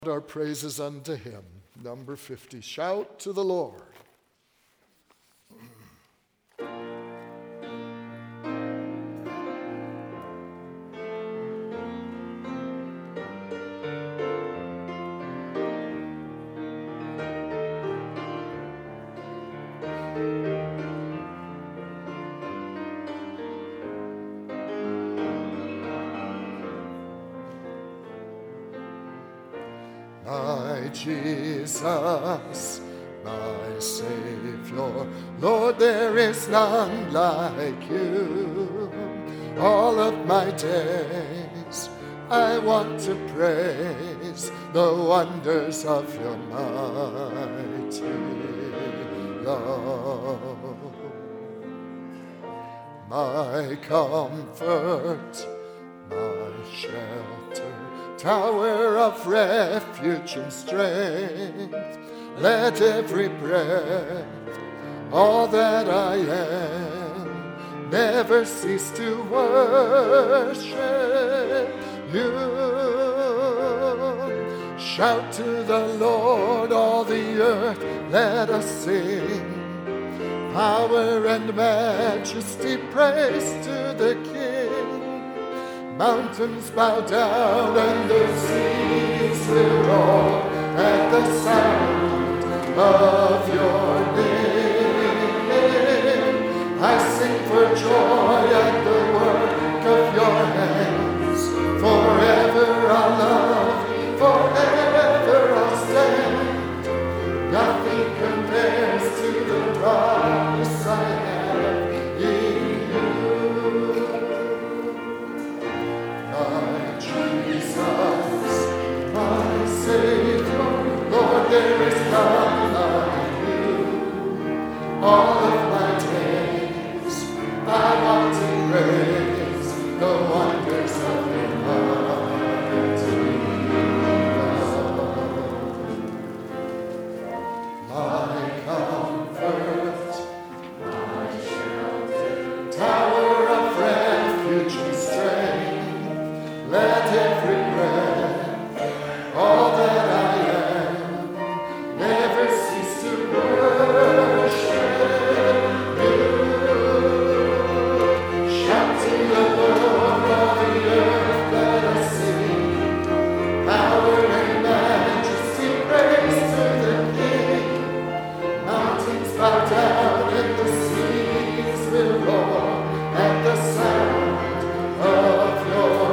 Our praises unto him. Number 50. Shout to the Lord. My Jesus, my Savior, Lord, there is none like you. All of my days I want to praise the wonders of your mighty love. My comfort, my shelter, tower of refuge and strength, let every breath, all that I am, never cease to worship you. Shout to the Lord, all the earth, let us sing. Power and majesty, praise to the King. Mountains bow down and the seas will roar at the sound of your name. I sing for joy at the work of your hands. Forever I'll love you, forever I'll stand. Nothing compares to the promise I have in you. Jesus, my Savior, Lord, there is none like you. All of my days I want to praise the wonders of your mighty love. My comfort, my shelter, tower of refuge and strength, let every breath, all that I am, never cease to worship you. Shout to the Lord, all the earth, let us sing. Power and majesty, praise to the King. Mountains bow down and the seas will roar at the sound of your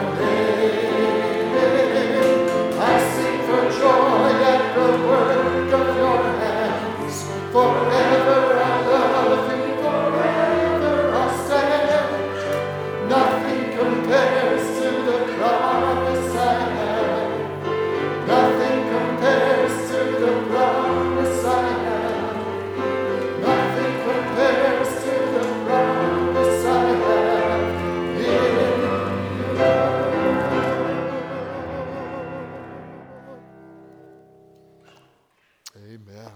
name. I sing for joy at the work of your hands. Forever I love you, forever I'll stand. Nothing compares to the promise I have. Nothing compares to the promise I have. Nothing compares to the promise I have in you. Amen.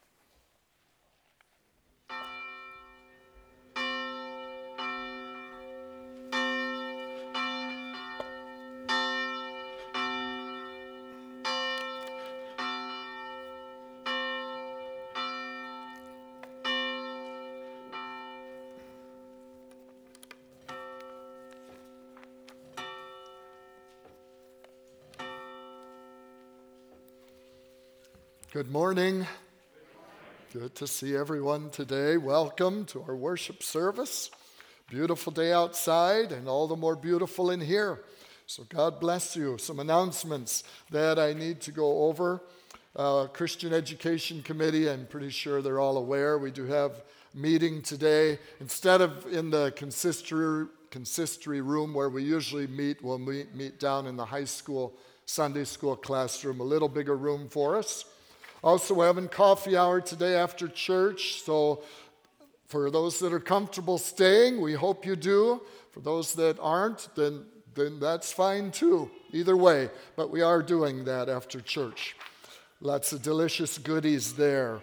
Good morning. Good to see everyone today. Welcome to our worship service. Beautiful day outside and all the more beautiful in here. So God bless you. Some announcements that I need to go over. Christian Education Committee, I'm pretty sure they're all aware. We do have a meeting today. Instead of in the consistory room where we usually meet, we'll meet down in the high school Sunday school classroom, a little bigger room for us. Also, we're having coffee hour today after church, so for those that are comfortable staying, we hope you do. For those that aren't, then that's fine too, either way. But we are doing that after church. Lots of delicious goodies there.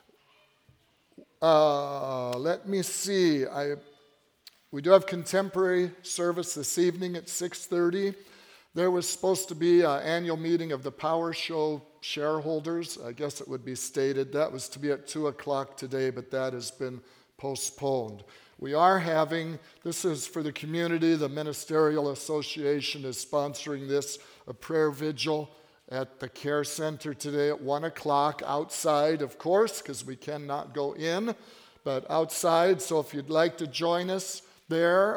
Let me see. We do have contemporary service this evening at 6:30. There was supposed to be an annual meeting of the Power Show shareholders. I guess it would be stated. That was to be at 2 o'clock today, but that has been postponed. We are having, this is for the community, the Ministerial Association is sponsoring this, a prayer vigil at the Care Center today at 1 o'clock outside, of course, because we cannot go in, but outside. So if you'd like to join us there,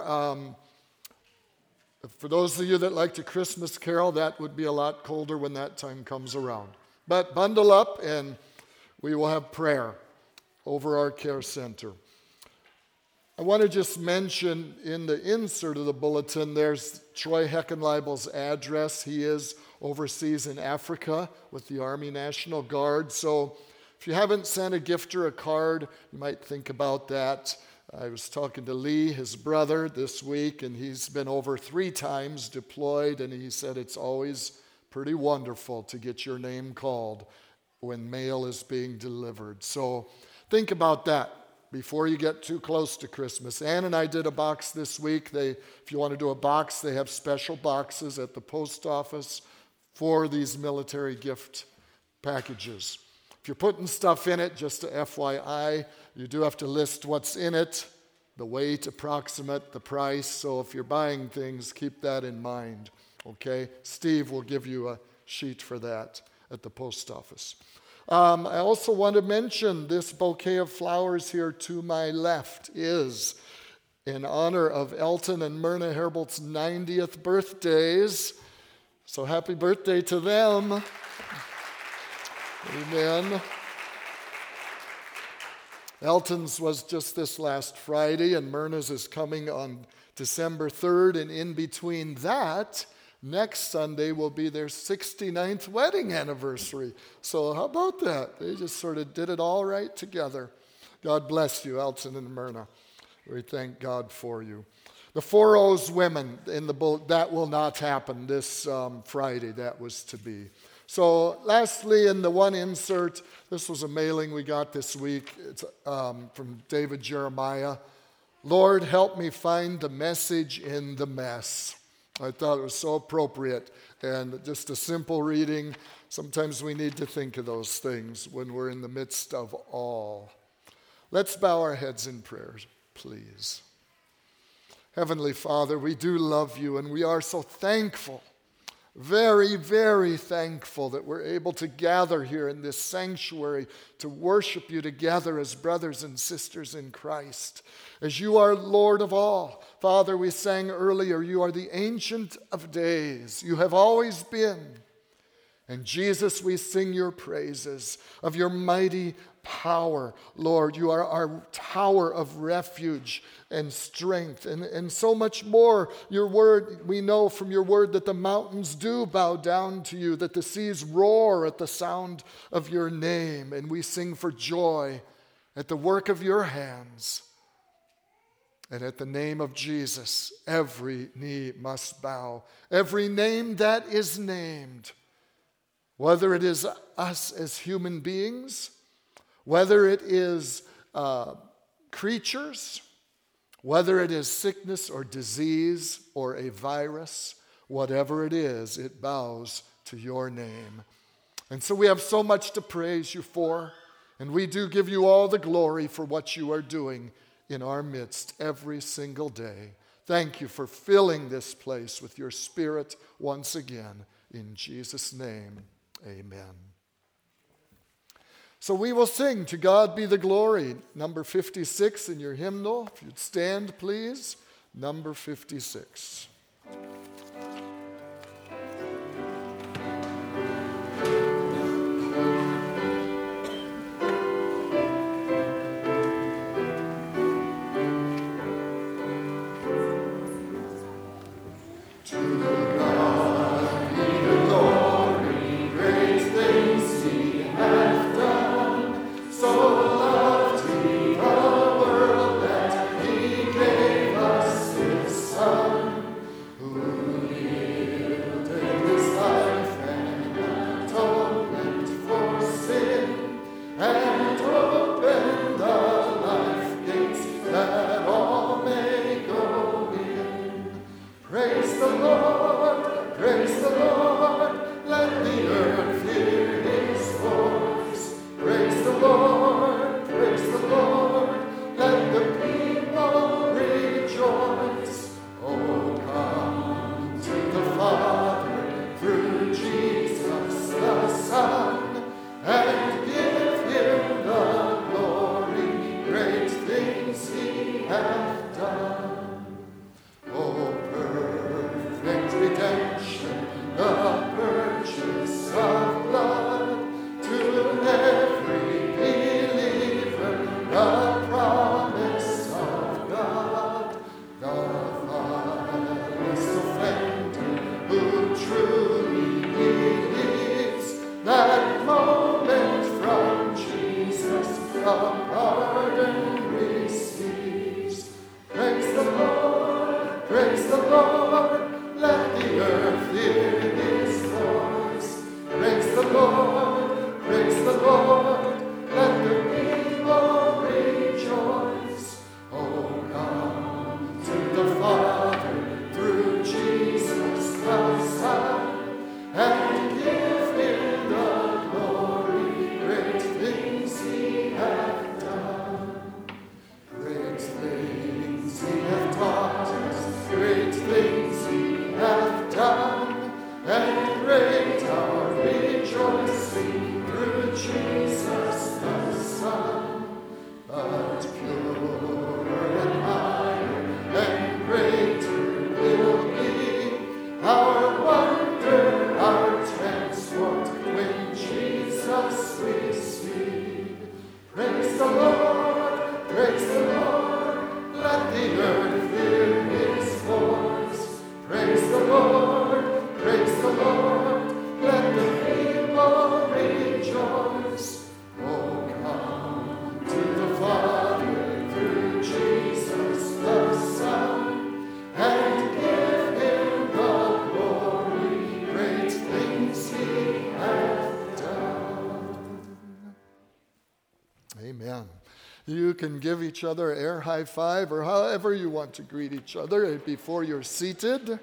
for those of you that like to Christmas carol, that would be a lot colder when that time comes around. But bundle up and we will have prayer over our Care Center. I want to just mention in the insert of the bulletin, there's Troy Heckenleibel's address. He is overseas in Africa with the Army National Guard. So if you haven't sent a gift or a card, you might think about that. I was talking to Lee, his brother, this week, and he's been over 3 times deployed, and he said it's always pretty wonderful to get your name called when mail is being delivered. So think about that before you get too close to Christmas. Ann and I did a box this week. If you want to do a box, they have special boxes at the post office for these military gift packages. If you're putting stuff in it, just a FYI, you do have to list what's in it, the weight, approximate, the price. So if you're buying things, keep that in mind, okay? Steve will give you a sheet for that at the post office. I also want to mention this bouquet of flowers here to my left is in honor of Elton and Myrna Herbolt's 90th birthdays. So happy birthday to them. Amen. Elton's was just this last Friday, and Myrna's is coming on December 3rd, and in between that, next Sunday will be their 69th wedding anniversary. So how about that? They just sort of did it all right together. God bless you, Elton and Myrna. We thank God for you. The 4 O's women in the boat, that will not happen this Friday. That was to be. So lastly, in the one insert, this was a mailing we got this week. It's from David Jeremiah. Lord, help me find the message in the mess. I thought it was so appropriate, and just a simple reading. Sometimes we need to think of those things when we're in the midst of all. Let's bow our heads in prayer, please. Heavenly Father, we do love you, and we are so thankful, very, very thankful that we're able to gather here in this sanctuary to worship you together as brothers and sisters in Christ. As you are Lord of all. Father, we sang earlier, you are the Ancient of Days. You have always been. And Jesus, we sing your praises of your mighty power. Lord, you are our tower of refuge and strength and so much more. Your word, we know from your word that the mountains do bow down to you, that the seas roar at the sound of your name, and we sing for joy at the work of your hands. And at the name of Jesus, every knee must bow. Every name that is named, whether it is us as human beings, whether it is creatures, whether it is sickness or disease or a virus, whatever it is, it bows to your name. And so we have so much to praise you for, and we do give you all the glory for what you are doing in our midst every single day. Thank you for filling this place with your Spirit once again. In Jesus' name, amen. So we will sing, To God Be the Glory, number 56 in your hymnal. If you'd stand, please. Number 56. Who pardon receives. Praise the Lord, praise the Lord, let the earth hear his voice. Praise the Lord, let the people rejoice. Oh, come to the Father through Jesus the Son, and give him the glory, great things he hath done. Great things he hath taught us, great things he hath done, and great our rejoicing through Jesus the Son. But purer and higher and greater will be our wonder, our transport when Jesus we see. Praise the Lord, let the earth hear his voice. Praise the Lord, let the people rejoice. Oh, come to the Father through Jesus the Son, and give him the glory, great things he hath done. Amen. You can give each other an air high five or however you want to greet each other before you're seated.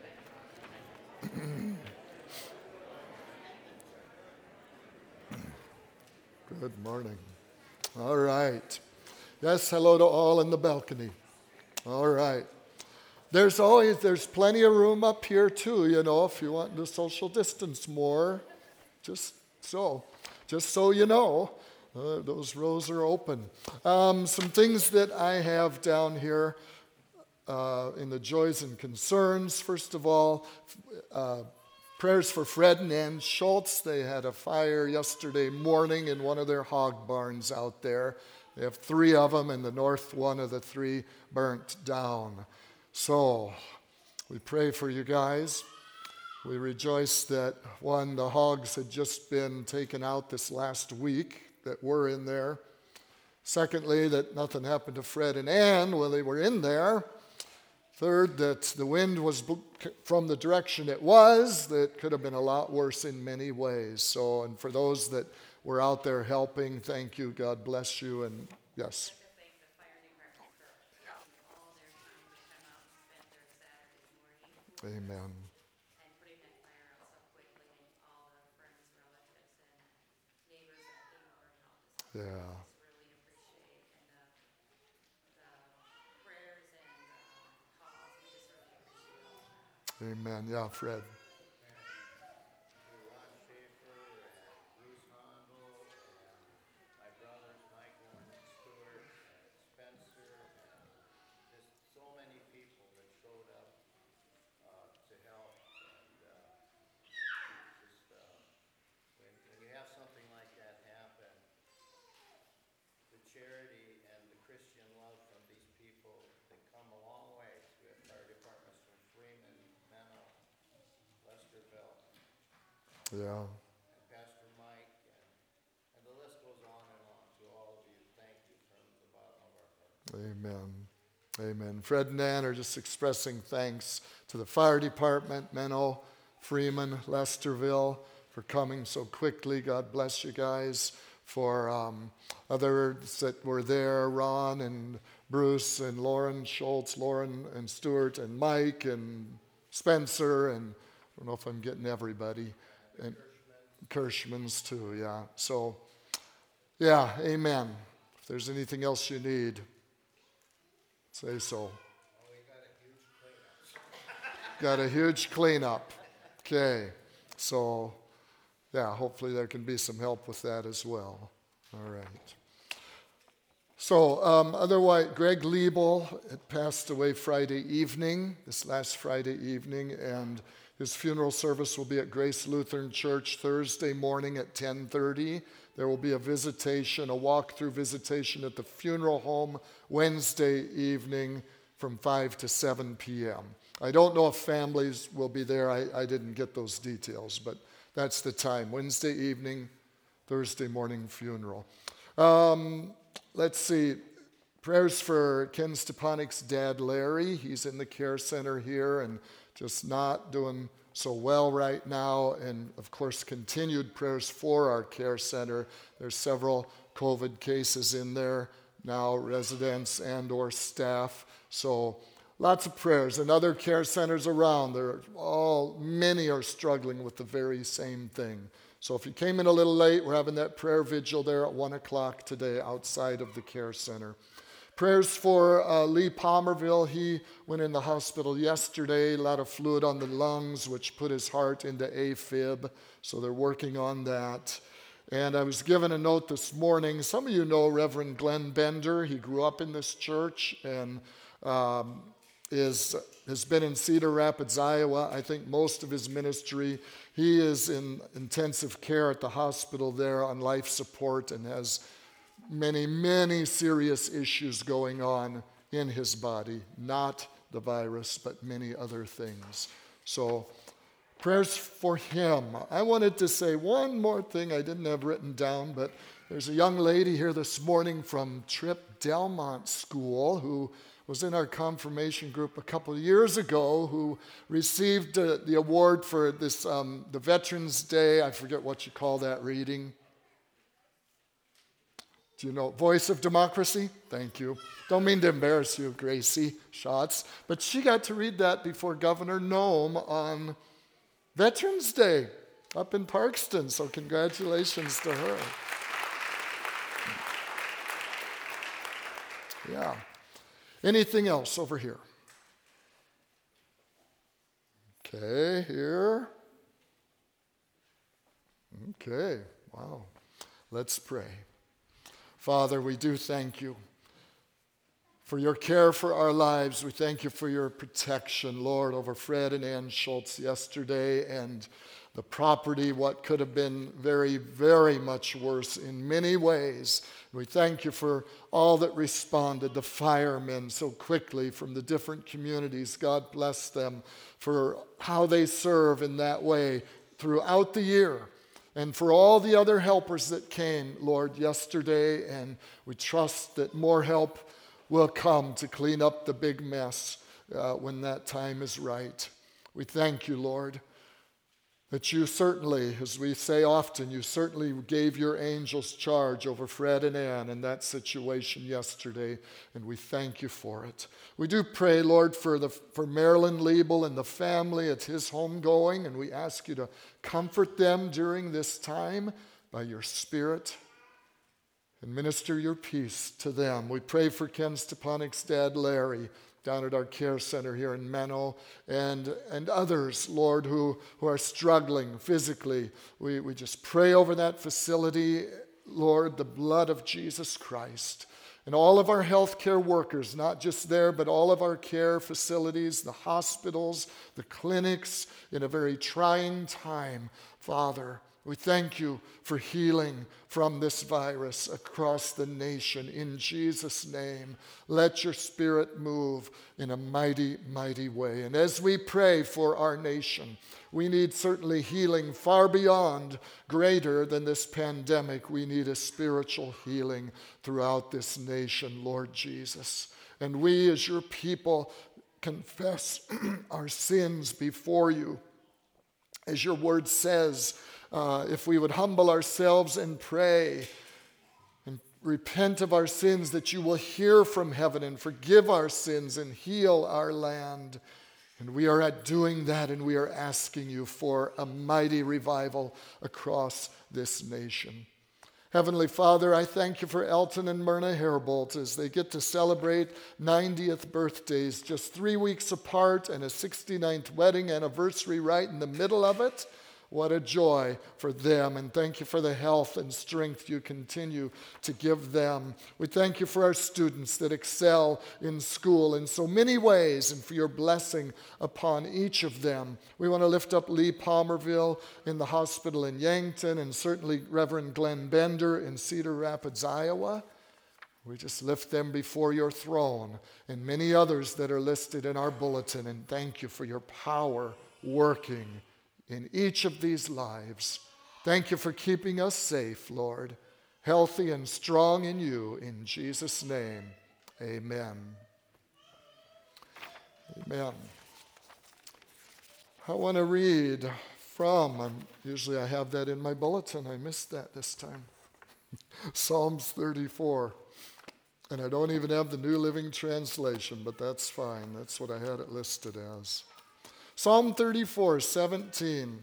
Good morning. All right. Yes, hello to all in the balcony. All right. There's plenty of room up here too, if you want to social distance more. Just so you know, those rows are open. Some things that I have down here in the joys and concerns. First of all, prayers for Fred and Ann Schultz. They had a fire yesterday morning in one of their hog barns out there. They have 3 of them, and the north one of the 3 burnt down. So we pray for you guys. We rejoice that, one, the hogs had just been taken out this last week that were in there. Secondly, that nothing happened to Fred and Ann while they were in there. Third, that the wind was from the direction it was. That could have been a lot worse in many ways. So, and for those that were out there helping, thank you. God bless you. And yes. I'd like to thank the fire department for all their time to come out and spend their Saturday morning. Amen. And putting that fire out so quickly, and all the friends, relatives, and neighbors that came over and helped us. Yeah. Just really appreciate, and the prayers and calls. We just really appreciate all that. Amen. Yeah, Fred. Charity and the Christian love from these people, they come a long way. We have fire departments from Freeman, Menno, Lesterville, Yeah. and Pastor Mike, and the list goes on and on. To all of you, thank you from the bottom of our heart. Amen. Amen. Fred and Ann are just expressing thanks to the fire department, Menno, Freeman, Lesterville, for coming so quickly. God bless you guys. For others that were there, Ron and Bruce and Lauren Schultz, Lauren and Stuart and Mike and Spencer, and I don't know if I'm getting everybody. And Kirschman's too, yeah. So, yeah, amen. If there's anything else you need, say so. Got a huge cleanup. Okay, so yeah, hopefully there can be some help with that as well. All right. So otherwise, Greg Liebel had passed away this last Friday evening, and his funeral service will be at Grace Lutheran Church Thursday morning at 10:30. There will be a walk-through visitation at the funeral home Wednesday evening from 5 to 7 p.m. I don't know if families will be there. I didn't get those details, but that's the time. Wednesday evening, Thursday morning funeral. Let's see. Prayers for Ken Stepanik's dad, Larry. He's in the care center here and just not doing so well right now. And of course, continued prayers for our care center. There's several COVID cases in there now, residents and or staff. So lots of prayers. And other care centers around, many are struggling with the very same thing. So if you came in a little late, we're having that prayer vigil there at 1 o'clock today outside of the care center. Prayers for Lee Palmerville. He went in the hospital yesterday, a lot of fluid on the lungs, which put his heart into AFib. So they're working on that. And I was given a note this morning. Some of you know Reverend Glenn Bender. He grew up in this church and has been in Cedar Rapids, Iowa. I think most of his ministry. He is in intensive care at the hospital there on life support and has many, many serious issues going on in his body. Not the virus, but many other things. So prayers for him. I wanted to say one more thing I didn't have written down, but there's a young lady here this morning from Tripp Delmont School who was in our confirmation group a couple of years ago, who received the award for this the Veterans Day. I forget what you call that reading. Do you know Voice of Democracy? Thank you. Don't mean to embarrass you, Gracie Schatz, but she got to read that before Governor Noem on Veterans Day up in Parkston. So congratulations to her. Yeah. Anything else over here? Okay, here. Okay, wow. Let's pray. Father, we do thank you for your care for our lives. We thank you for your protection, Lord, over Fred and Ann Schultz yesterday and the property, what could have been very, very much worse in many ways. We thank you for all that responded, the firemen so quickly from the different communities. God bless them for how they serve in that way throughout the year. And for all the other helpers that came, Lord, yesterday, and we trust that more help will come to clean up the big mess when that time is right. We thank you, Lord, that you certainly, as we say often, you certainly gave your angels charge over Fred and Ann in that situation yesterday, and we thank you for it. We do pray, Lord, for Marilyn Liebel and the family at his homegoing, and we ask you to comfort them during this time by your Spirit and minister your peace to them. We pray for Ken Stepanik's dad, Larry, down at our care center here in Menno, and others, Lord, who are struggling physically. We just pray over that facility, Lord, the blood of Jesus Christ. And all of our healthcare workers, not just there, but all of our care facilities, the hospitals, the clinics, in a very trying time, Father, we thank you for healing from this virus across the nation. In Jesus' name, let your Spirit move in a mighty, mighty way. And as we pray for our nation, we need certainly healing far beyond, greater than this pandemic. We need a spiritual healing throughout this nation, Lord Jesus. And we as your people confess our sins before you. As your word says, if we would humble ourselves and pray and repent of our sins, that you will hear from heaven and forgive our sins and heal our land. And we are at doing that, and we are asking you for a mighty revival across this nation. Heavenly Father, I thank you for Elton and Myrna Herbold as they get to celebrate 90th birthdays just 3 weeks apart and a 69th wedding anniversary right in the middle of it. What a joy for them, and thank you for the health and strength you continue to give them. We thank you for our students that excel in school in so many ways and for your blessing upon each of them. We want to lift up Lee Palmerville in the hospital in Yankton, and certainly Reverend Glenn Bender in Cedar Rapids, Iowa. We just lift them before your throne, and many others that are listed in our bulletin, and thank you for your power working in each of these lives. Thank you for keeping us safe, Lord. healthy and strong in you. In Jesus' name, amen. Amen. I want to read from, usually I have that in my bulletin. I missed that this time. Psalms 34. And I don't even have the New Living Translation, but that's fine. That's what I had it listed as. Psalm 34, 17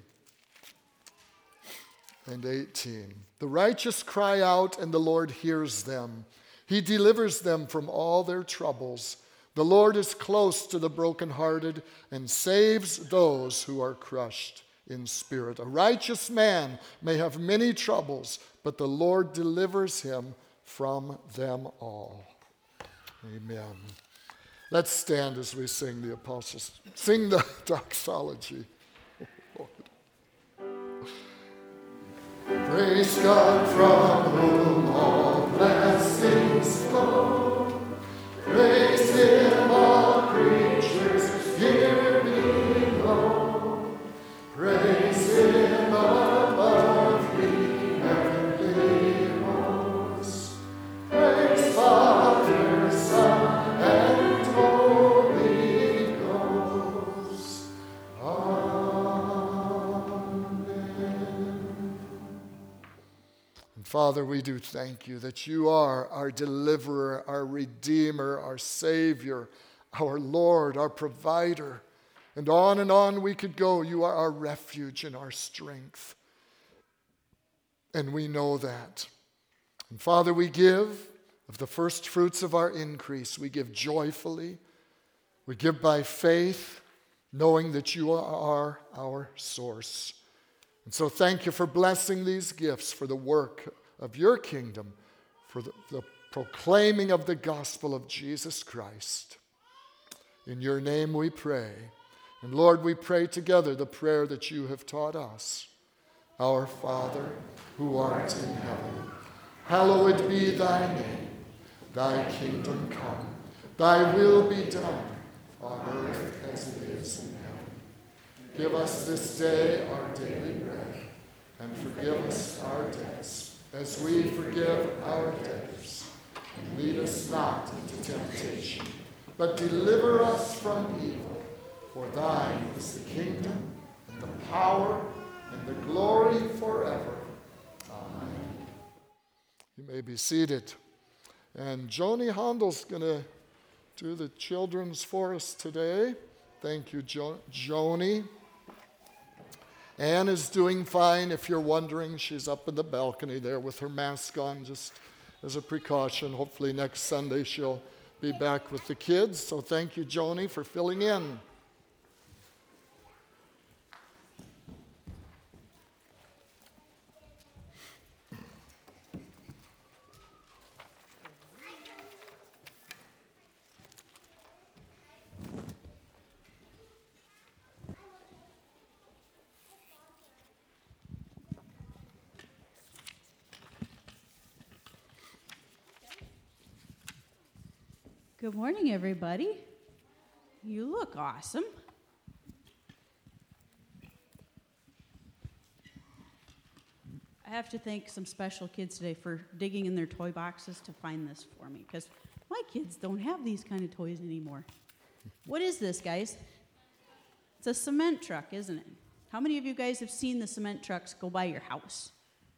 and 18. The righteous cry out, and the Lord hears them. He delivers them from all their troubles. The Lord is close to the brokenhearted and saves those who are crushed in spirit. A righteous man may have many troubles, but the Lord delivers him from them all. Amen. Let's stand as we sing the apostles. Sing the doxology. Praise God from whom all blessings flow. Praise Him, all creatures here below. Praise Him above the heavenly hosts. Praise Father, Son, and Holy Ghost. Father, we do thank you that you are our deliverer, our redeemer, our savior, our Lord, our provider. And on we could go. You are our refuge and our strength. And we know that. And Father, we give of the first fruits of our increase. We give joyfully. We give by faith, knowing that you are our source. And so thank you for blessing these gifts for the work of your kingdom, for the proclaiming of the gospel of Jesus Christ. In your name we pray. And Lord, we pray together the prayer that you have taught us. Our Father, who art in heaven, hallowed be thy name. Thy kingdom come, thy will be done, on earth as it is in heaven. Give us this day our daily bread, and forgive us our debts, as we forgive our debtors. And lead us not into temptation, but deliver us from evil. For thine is the kingdom, and the power, and the glory forever. Amen. You may be seated. And Joni Hondel's going to do the children's for us today. Thank you, Joni. Anne is doing fine. If you're wondering, she's up in the balcony there with her mask on just as a precaution. Hopefully next Sunday she'll be back with the kids. So thank you, Joni, for filling in. Good morning, everybody. You look awesome. I have to thank some special kids today for digging in their toy boxes to find this for me, because my kids don't have these kind of toys anymore. What is this, guys? It's a cement truck, isn't it? How many of you guys have seen the cement trucks go by your house?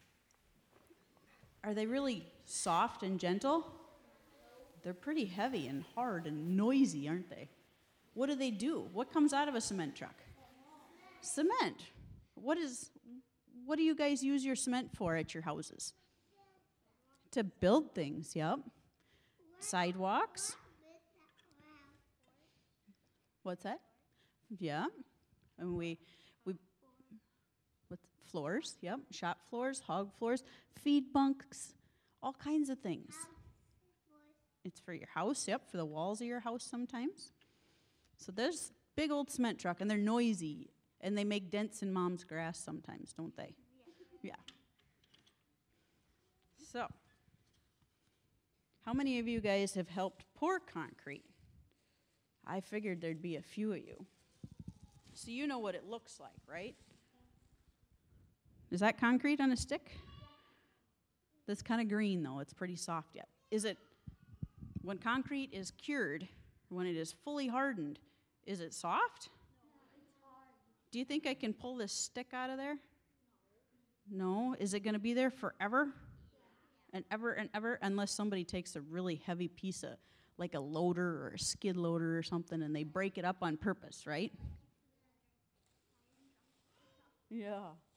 Are they really soft and gentle? They're pretty heavy and hard and noisy, aren't they? What do? What comes out of a cement truck? Cement. What do you guys use your cement for at your houses? To build things, yep. Sidewalks. What's that? Yeah. And we with floors, yep. Shop floors, hog floors, feed bunks, all kinds of things. It's for your house, yep, for the walls of your house sometimes. So there's big old cement truck, and they're noisy, and they make dents in mom's grass sometimes, don't they? Yeah. So, how many of you guys have helped pour concrete? I figured there'd be a few of you. So you know what it looks like, right? Is that concrete on a stick? That's kind of green, though. It's pretty soft yet. Is it, when concrete is cured, when it is fully hardened, is it soft? Do you think I can pull this stick out of there? No. Is it going to be there forever? And ever, unless somebody takes a really heavy piece of, like a loader or a skid loader or something, and they break it up on purpose, right? Yeah.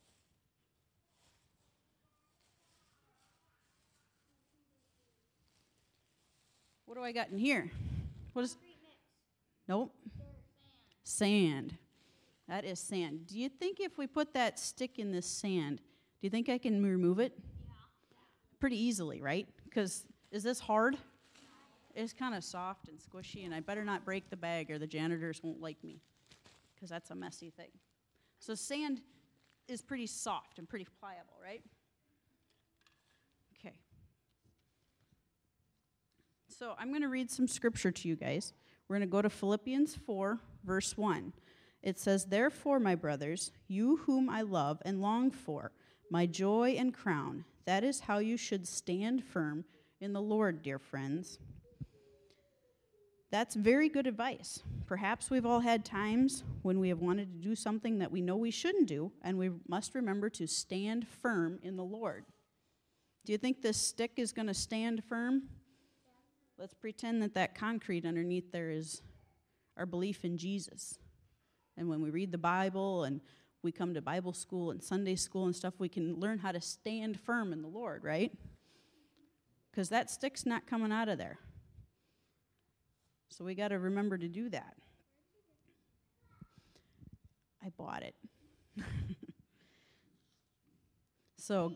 What do I got in here? What is? Nope. Sand. That is sand. Do you think if we put that stick in this sand, do you think I can remove it? Yeah. Pretty easily, right? Because is this hard? It's kind of soft and squishy, and I better not break the bag or the janitors won't like me, because that's a messy thing. So sand is pretty soft and pretty pliable, right? Okay. So I'm going to read some scripture to you guys. We're going to go to Philippians 4, verse 1. It says, "Therefore, my brothers, you whom I love and long for, my joy and crown, that is how you should stand firm in the Lord, dear friends." That's very good advice. Perhaps we've all had times when we have wanted to do something that we know we shouldn't do, and we must remember to stand firm in the Lord. Do you think this stick is going to stand firm? Let's pretend that concrete underneath there is our belief in Jesus. And when we read the Bible and we come to Bible school and Sunday school and stuff, we can learn how to stand firm in the Lord, right? Because that stick's not coming out of there. So we got to remember to do that. I bought it. So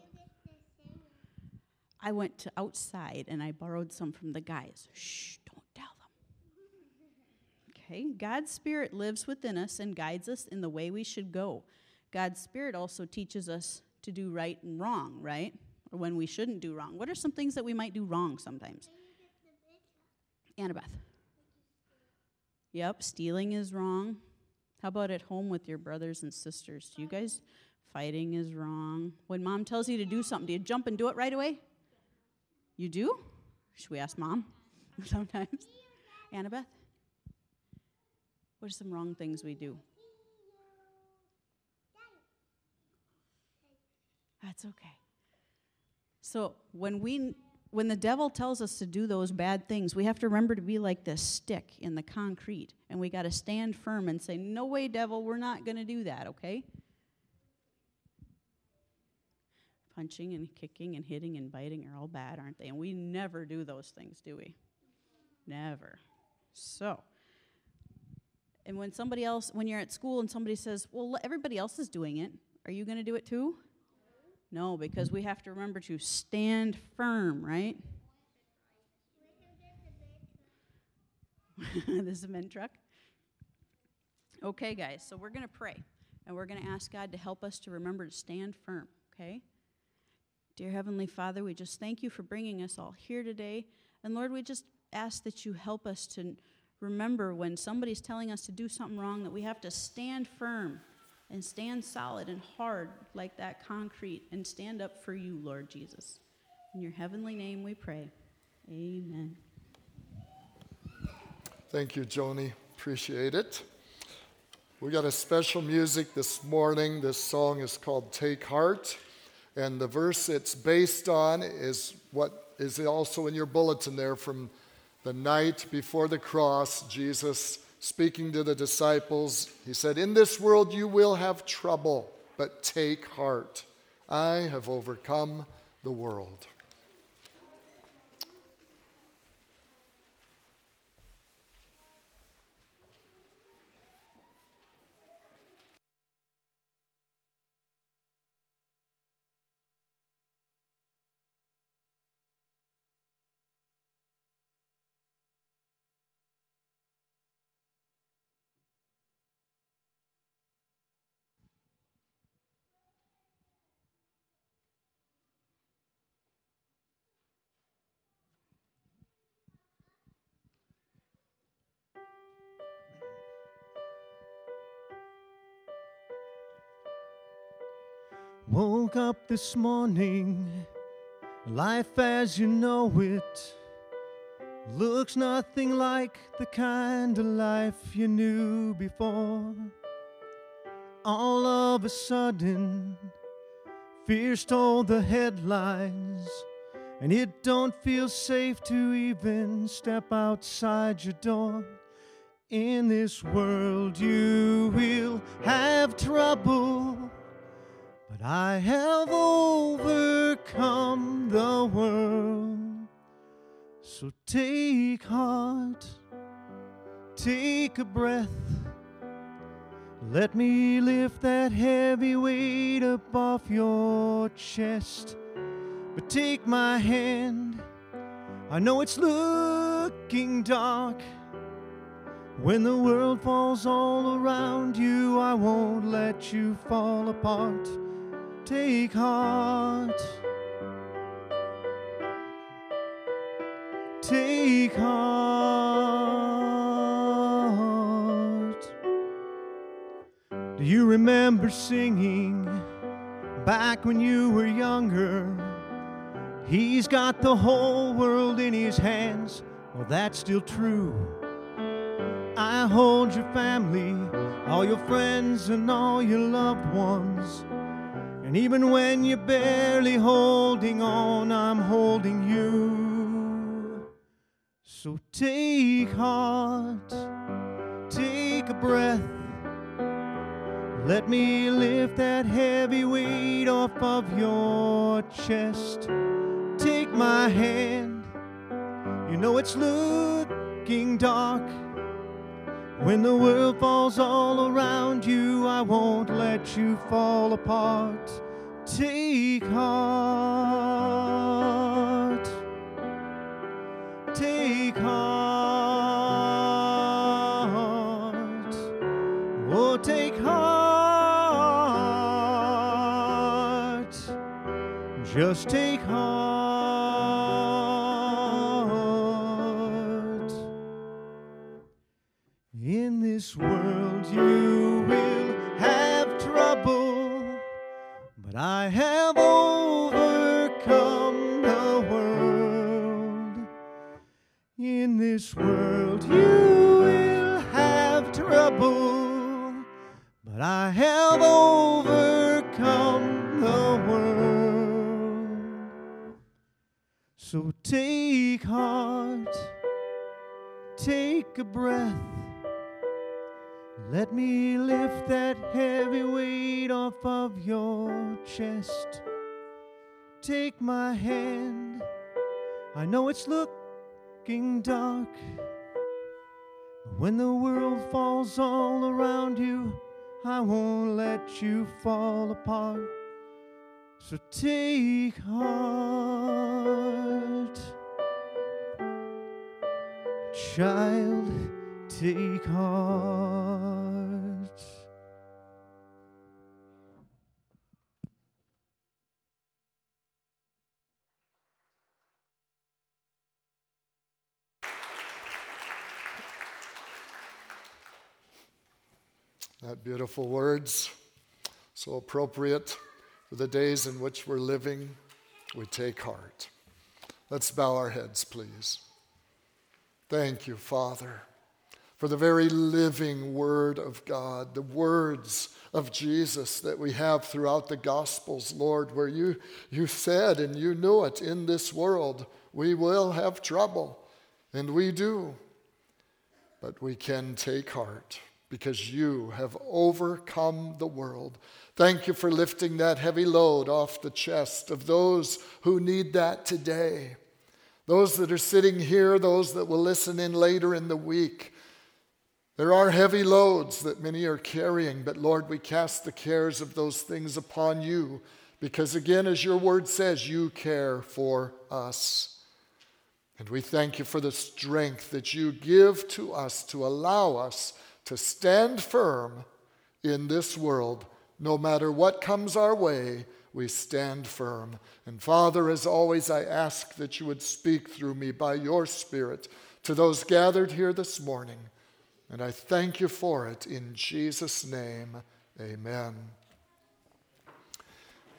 I went to outside and I borrowed some from the guys. Shh, don't tell them. Okay, God's Spirit lives within us and guides us in the way we should go. God's Spirit also teaches us to do right and wrong, right? Or when we shouldn't do wrong. What are some things that we might do wrong sometimes? Annabeth. Yep, stealing is wrong. How about at home with your brothers and sisters? Do you guys, fighting is wrong. When mom tells you to do something, do you jump and do it right away? You do? Should we ask mom? Sometimes. Annabeth? What are some wrong things we do? That's okay. So when the devil tells us to do those bad things, we have to remember to be like this stick in the concrete. And we got to stand firm and say, no way, devil, we're not going to do that, okay? Punching and kicking and hitting and biting are all bad, aren't they? And we never do those things, do we? Never. So, and when you're at school and somebody says, well, everybody else is doing it, are you going to do it too? No, because we have to remember to stand firm, right? This is a men truck. Okay, guys, so we're going to pray, and we're going to ask God to help us to remember to stand firm, okay? Dear Heavenly Father, we just thank you for bringing us all here today. And Lord, we just ask that you help us to remember when somebody's telling us to do something wrong, that we have to stand firm and stand solid and hard like that concrete and stand up for you, Lord Jesus. In your heavenly name we pray. Amen. Thank you, Joni. Appreciate it. We got a special music this morning. This song is called Take Heart. And the verse it's based on is what is also in your bulletin there from the night before the cross. Jesus speaking to the disciples, he said, "In this world you will have trouble, but take heart. I have overcome the world." Woke up this morning Life as you know it looks nothing like the kind of life you knew before. All of a sudden, fear stole the headlines, and it don't feel safe to even step outside your door. In this world you will have trouble, but I have overcome the world. So take heart, take a breath. Let me lift that heavy weight up off your chest. But take my hand, I know it's looking dark. When the world falls all around you, I won't let you fall apart. Take heart, take heart. Do you remember singing back when you were younger? He's got the whole world in his hands. Well, that's still true. I hold your family, all your friends and all your loved ones. And even when you're barely holding on, I'm holding you. So take heart, take a breath. Let me lift that heavy weight off of your chest. Take my hand, you know it's looking dark. When the world falls all around you, I won't let you fall apart. Take heart, take heart, oh take heart, just take heart. In this world you will have trouble, but I have overcome the world. In this world you will have trouble, but I have overcome the world. So take heart, take a breath. Let me lift that heavy weight off of your chest. Take my hand, I know it's looking dark. When the world falls all around you, I won't let you fall apart. So take heart, child, take heart. That beautiful words, so appropriate for the days in which we're living. We take heart. Let's bow our heads, please. Thank you, Father, for the very living Word of God, the words of Jesus that we have throughout the Gospels, Lord, where you said, and you knew it, in this world we will have trouble, and we do. But we can take heart because you have overcome the world. Thank you for lifting that heavy load off the chest of those who need that today. Those that are sitting here, those that will listen in later in the week. There are heavy loads that many are carrying, but Lord, we cast the cares of those things upon you because again, as your word says, you care for us. And we thank you for the strength that you give to us to allow us to stand firm in this world. No matter what comes our way, we stand firm. And Father, as always, I ask that you would speak through me by your Spirit to those gathered here this morning. And I thank you for it in Jesus' name. Amen.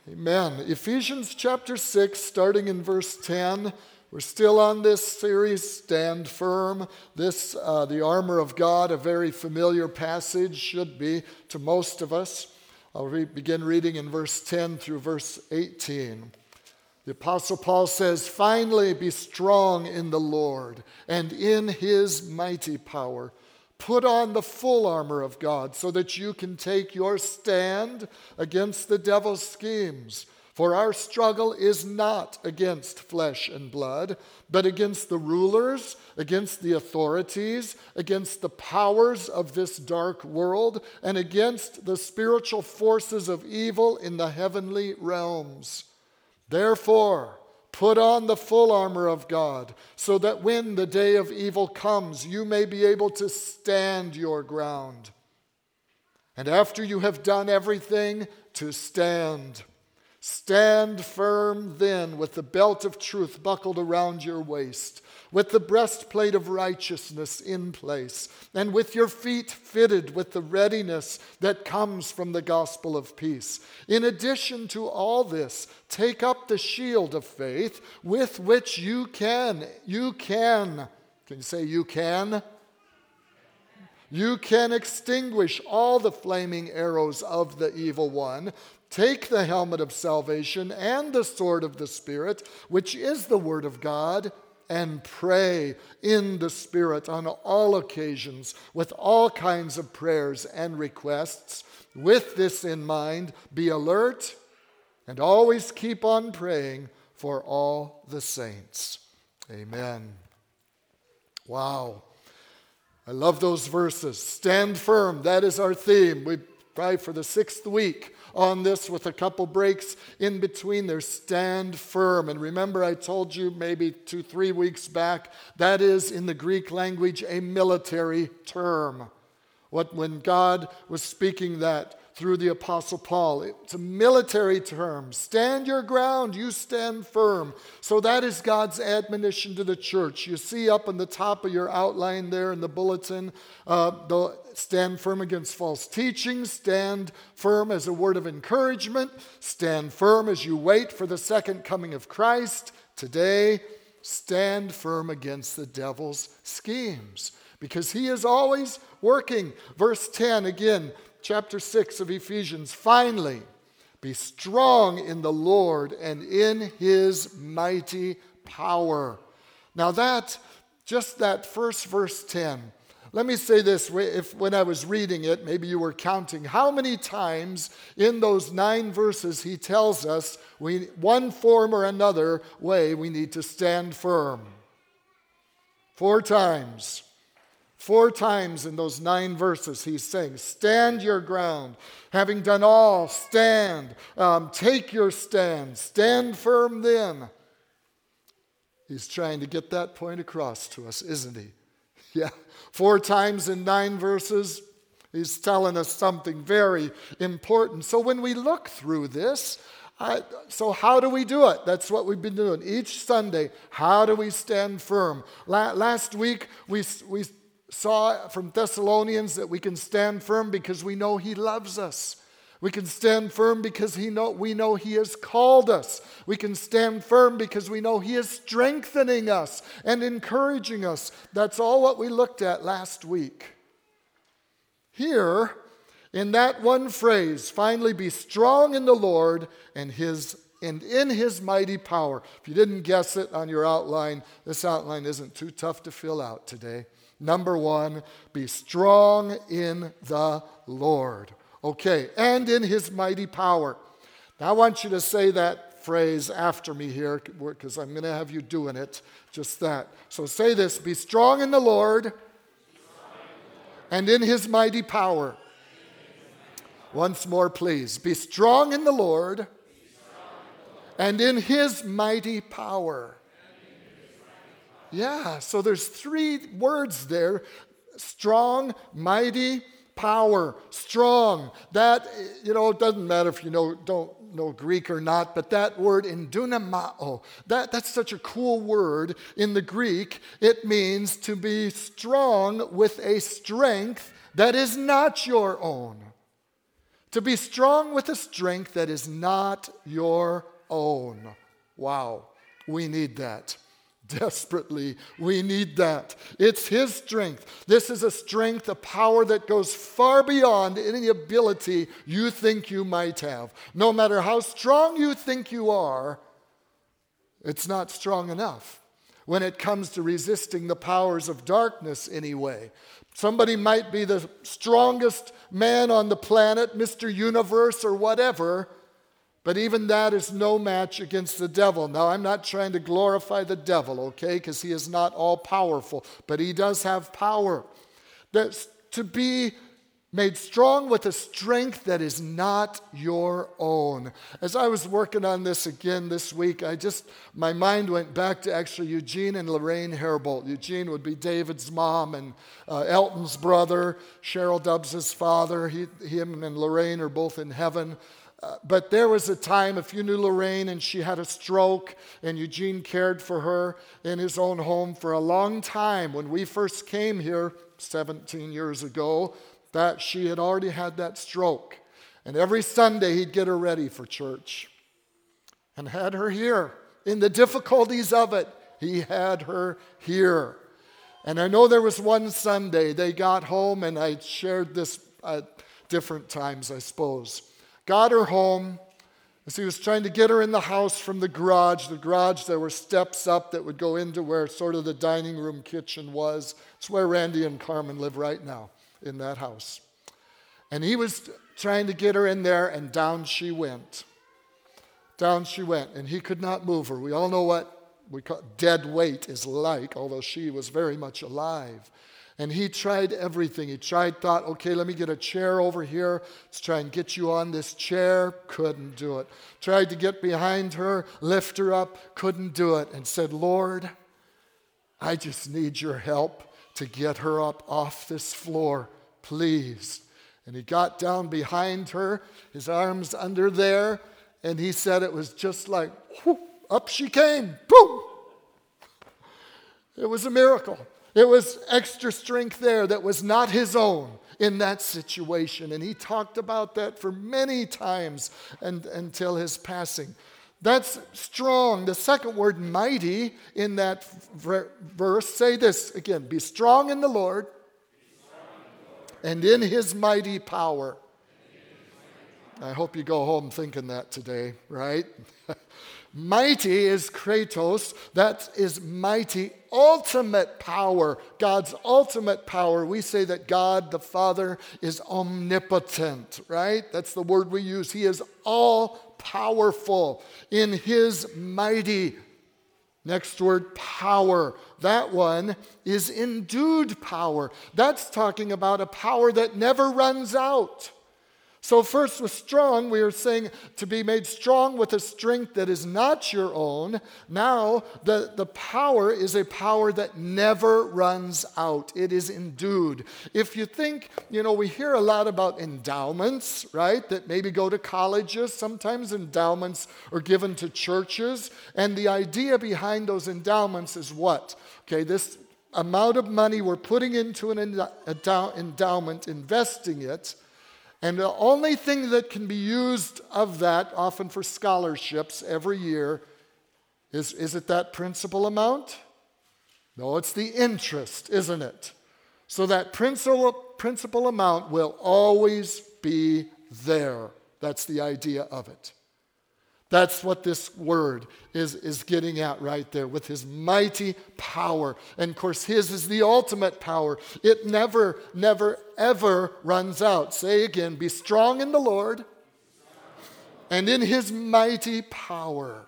Amen. Ephesians chapter 6, starting in verse 10. We're still on this series, Stand Firm. This, the armor of God, a very familiar passage, should be to most of us. I'll begin reading in verse 10 through verse 18. The Apostle Paul says, "Finally be strong in the Lord and in his mighty power. Put on the full armor of God so that you can take your stand against the devil's schemes. For our struggle is not against flesh and blood, but against the rulers, against the authorities, against the powers of this dark world, and against the spiritual forces of evil in the heavenly realms. Therefore, put on the full armor of God, so that when the day of evil comes, you may be able to stand your ground. And after you have done everything, to stand. Stand firm then, with the belt of truth buckled around your waist, with the breastplate of righteousness in place, and with your feet fitted with the readiness that comes from the gospel of peace. In addition to all this, take up the shield of faith, with which you can you say you can? You can extinguish all the flaming arrows of the evil one. Take the helmet of salvation and the sword of the Spirit, which is the word of God, and pray in the Spirit on all occasions with all kinds of prayers and requests. With this in mind, be alert and always keep on praying for all the saints." Amen. Wow. I love those verses. Stand firm. That is our theme. We try for the 6th week on this with a couple breaks in between there. Stand firm. And remember, I told you maybe 2-3 weeks back, that is in the Greek language a military term. When God was speaking that through the Apostle Paul, it's a military term. Stand your ground, you stand firm. So that is God's admonition to the church. You see up on the top of your outline there in the bulletin, stand firm against false teaching, stand firm as a word of encouragement, stand firm as you wait for the second coming of Christ. Today, stand firm against the devil's schemes, because he is always working. Verse 10 again, chapter 6 of Ephesians. "Finally, be strong in the Lord and in his mighty power." Now just that first verse 10. Let me say this, when I was reading it, maybe you were counting, how many times in those 9 verses he tells us one form or another way we need to stand firm? 4 times. 4 times in those 9 verses he's saying, stand your ground. Having done all, stand. Take your stand. Stand firm then. He's trying to get that point across to us, isn't he? Yeah. 4 times in 9 verses, he's telling us something very important. So when we look through this, so how do we do it? That's what we've been doing each Sunday. How do we stand firm? Last week, we saw from Thessalonians that we can stand firm because we know he loves us. We can stand firm because we know he has called us. We can stand firm because we know he is strengthening us and encouraging us. That's all what we looked at last week. Here, in that one phrase, finally be strong in the Lord and in his mighty power. If you didn't guess it on your outline, this outline isn't too tough to fill out today. Number 1, be strong in the Lord. Okay, and in his mighty power. Now I want you to say that phrase after me here, because I'm going to have you doing it, just that. So say this, be strong in the Lord and in his mighty power. Once more, please. Be strong in the Lord and in his mighty power. Yeah, so there's 3 words there. Strong, mighty, power. Strong. That, it doesn't matter if you don't know Greek or not, but that word endunamao, that's such a cool word in the Greek. It means to be strong with a strength that is not your own. To be strong with a strength that is not your own. Wow, we need that. Desperately, we need that. It's His strength. This is a strength, a power that goes far beyond any ability you think you might have. No matter how strong you think you are, it's not strong enough when it comes to resisting the powers of darkness anyway. Somebody might be the strongest man on the planet, Mr. Universe or whatever, but even that is no match against the devil. Now, I'm not trying to glorify the devil, okay, because he is not all powerful, but he does have power. That's to be made strong with a strength that is not your own. As I was working on this again this week, my mind went back to actually Eugene and Lorraine Herbold. Eugene would be David's mom and Elton's brother, Cheryl Dubbs' father. Him and Lorraine are both in heaven. But there was a time, if you knew Lorraine, and she had a stroke, and Eugene cared for her in his own home for a long time. When we first came here 17 years ago, that she had already had that stroke. And every Sunday he'd get her ready for church and had her here. In the difficulties of it, he had her here. And I know there was one Sunday they got home, and I shared this at different times, I suppose. Got her home as he was trying to get her in the house from the garage. The garage, there were steps up that would go into where sort of the dining room kitchen was. It's where Randy and Carmen live right now, in that house. And he was trying to get her in there, and down she went. Down she went, and he could not move her. We all know what we call dead weight is like, although she was very much alive. And he tried everything. He thought, okay, let me get a chair over here. Let's try and get you on this chair. Couldn't do it. Tried to get behind her, lift her up. Couldn't do it. And said, Lord, I just need your help to get her up off this floor, please. And he got down behind her, his arms under there, and he said it was just like, whoop, up she came, boom. It was a miracle. It was extra strength there that was not his own in that situation. And he talked about that for many times until his passing. That's strong. The second word, mighty, in that verse, say this again, be strong in the Lord and in His mighty power. I hope you go home thinking that today, right? Mighty is kratos. That is mighty, ultimate power. God's ultimate power. We say that God the Father is omnipotent, right? That's the word we use. He is all powerful in His mighty. Next word, power. That one is endued power. That's talking about a power that never runs out. So first with strong, we are saying to be made strong with a strength that is not your own. Now, the power is a power that never runs out. It is endued. If you think, we hear a lot about endowments, right, that maybe go to colleges. Sometimes endowments are given to churches. And the idea behind those endowments is what? Okay, this amount of money we're putting into an endowment, investing it, and the only thing that can be used of that, often for scholarships every year, is it that principal amount? No, it's the interest, isn't it? So that principal amount will always be there. That's the idea of it. That's what this word is getting at right there with His mighty power. And of course, His is the ultimate power. It never, never, ever runs out. Say again, be strong in the Lord and in His mighty power.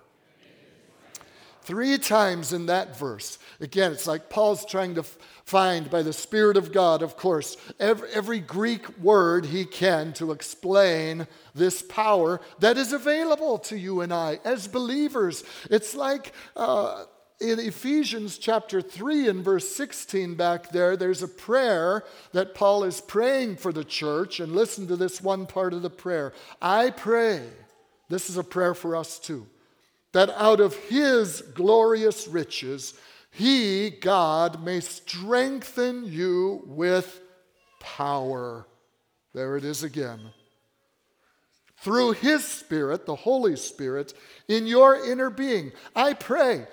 3 times in that verse. Again, it's like Paul's trying to find by the Spirit of God, of course, every Greek word he can to explain this power that is available to you and I as believers. It's like in Ephesians chapter 3 and verse 16 back there's a prayer that Paul is praying for the church. And listen to this one part of the prayer. I pray, this is a prayer for us too, that out of His glorious riches, He, God, may strengthen you with power. There it is again. through His Spirit, the Holy Spirit, in your inner being. I pray.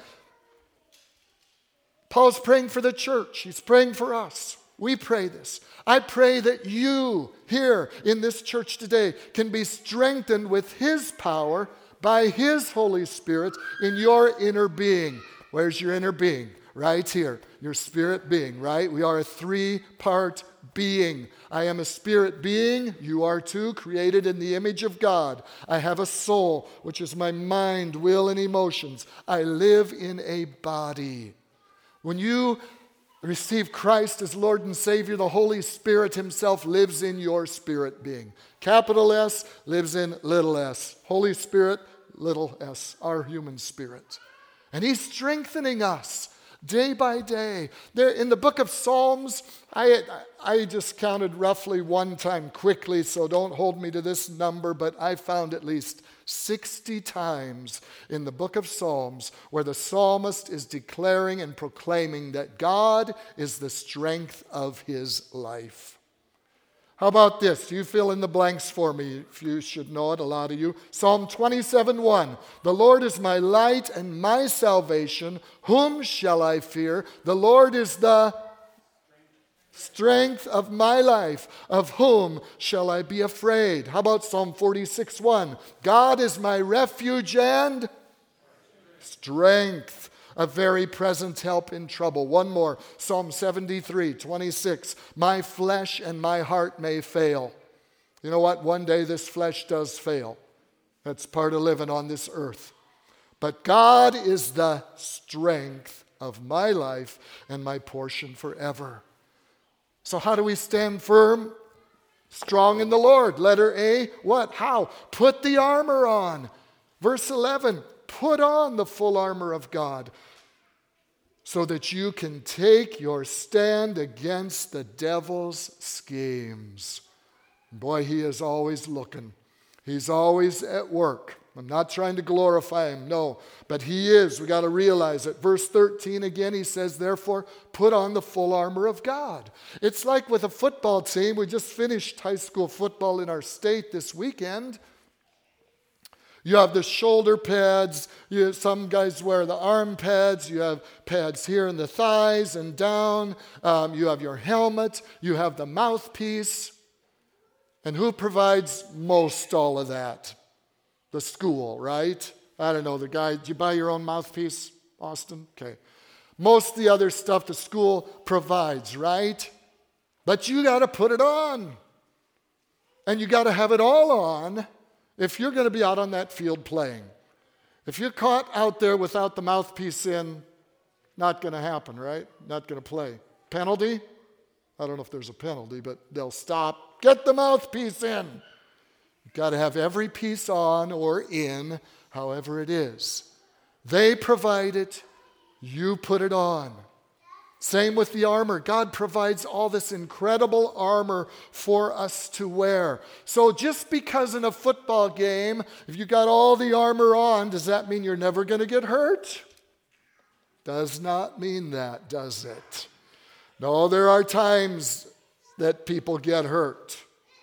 Paul's praying for the church. He's praying for us. We pray this. I pray that you here in this church today can be strengthened with His power by His Holy Spirit in your inner being. Where's your inner being? Right here. Your spirit being, right? We are a three-part being. I am a spirit being. You are too, created in the image of God. I have a soul, which is my mind, will, and emotions. I live in a body. When you receive Christ as Lord and Savior, the Holy Spirit Himself lives in your spirit being. Capital S lives in little s. Holy Spirit, little s, our human spirit. And He's strengthening us day by day. There in the book of Psalms, I just counted roughly one time quickly, so don't hold me to this number, but I found at least 60 times in the book of Psalms where the psalmist is declaring and proclaiming that God is the strength of his life. How about this? You fill in the blanks for me, if you should know it, a lot of you. Psalm 27:1. The Lord is my light and my salvation. Whom shall I fear? The Lord is the strength of my life. Of whom shall I be afraid? How about Psalm 46:1? God is my refuge and strength, a very present help in trouble. One more, Psalm 73:26. My flesh and my heart may fail. You know what? One day this flesh does fail. That's part of living on this earth. But God is the strength of my life and my portion forever. So how do we stand firm? Strong in the Lord. Letter A, what? How? Put the armor on. Verse 11, put on the full armor of God so that you can take your stand against the devil's schemes. Boy, he is always looking. He's always at work. I'm not trying to glorify him, no. But he is. We got to realize it. Verse 13 again, he says, therefore, put on the full armor of God. It's like with a football team. We just finished high school football in our state this weekend. You have the shoulder pads. Some guys wear the arm pads. You have pads here in the thighs and down. You have your helmet. You have the mouthpiece. And who provides most all of that? The school, right? I don't know, the guy, did you buy your own mouthpiece, Austin? Okay. Most of the other stuff the school provides, right? But you got to put it on. And you got to have it all on if you're going to be out on that field playing. If you're caught out there without the mouthpiece in, not going to happen, right? Not going to play. Penalty? I don't know if there's a penalty, but they'll stop. Get the mouthpiece in. You've got to have every piece on or in, however it is. They provide it, you put it on. Same with the armor. God provides all this incredible armor for us to wear. So just because in a football game, if you got all the armor on, does that mean you're never going to get hurt? Does not mean that, does it? No, there are times that people get hurt.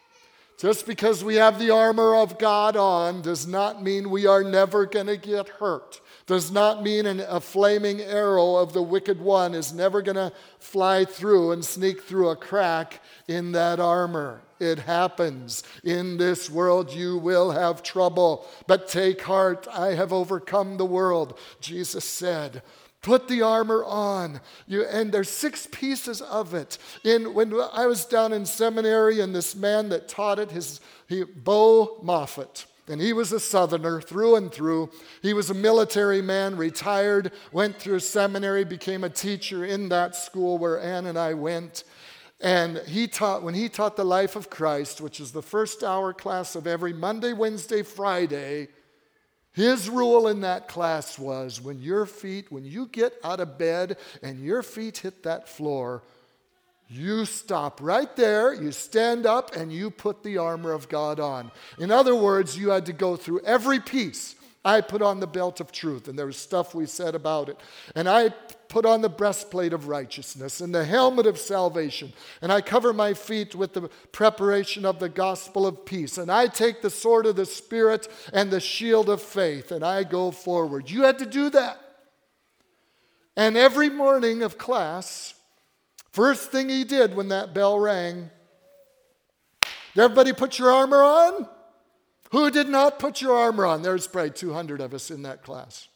Just because we have the armor of God on does not mean we are never going to get hurt. Does not mean a flaming arrow of the wicked one is never going to fly through and sneak through a crack in that armor. It happens. In this world you will have trouble. But take heart, I have overcome the world, Jesus said. Put the armor on. And there's 6 pieces of it. When I was down in seminary, and this man that taught it, Bo Moffat, and he was a Southerner through and through. He was a military man, retired, went through seminary, became a teacher in that school where Ann and I went. And when he taught the life of Christ, which is the first hour class of every Monday, Wednesday, Friday, his rule in that class was when you get out of bed and your feet hit that floor, you stop right there, you stand up, and you put the armor of God on. In other words, you had to go through every piece I put on the belt of truth, and there was stuff we said about it. And I put on the breastplate of righteousness and the helmet of salvation. And I cover my feet with the preparation of the gospel of peace. And I take the sword of the Spirit and the shield of faith, and I go forward. You had to do that. And every morning of class, first thing he did when that bell rang, did everybody put your armor on? Who did not put your armor on? There's probably 200 of us in that class.